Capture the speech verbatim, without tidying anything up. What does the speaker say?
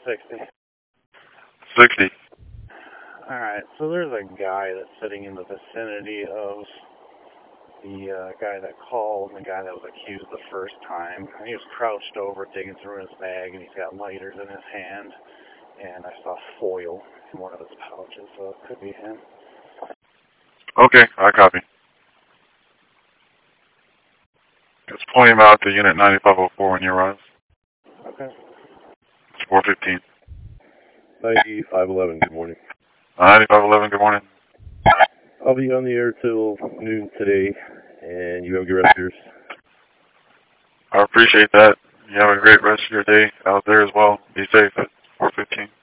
sixty. sixty. Alright, so there's a guy that's sitting in the vicinity of the uh, guy that called and the guy that was accused the first time. And he was crouched over, digging through his bag, and he's got lighters in his hand. And I saw foil in one of his pouches, so it could be him. Okay, I copy. Just point him out to Unit ninety-five oh four when you arrive. Okay. It's four fifteen. ninety-five eleven, good morning. ninety-five eleven, good morning. I'll be on the air till noon today, and you have a good rest of yours. I appreciate that. You have a great rest of your day out there as well. Be safe at four fifteen.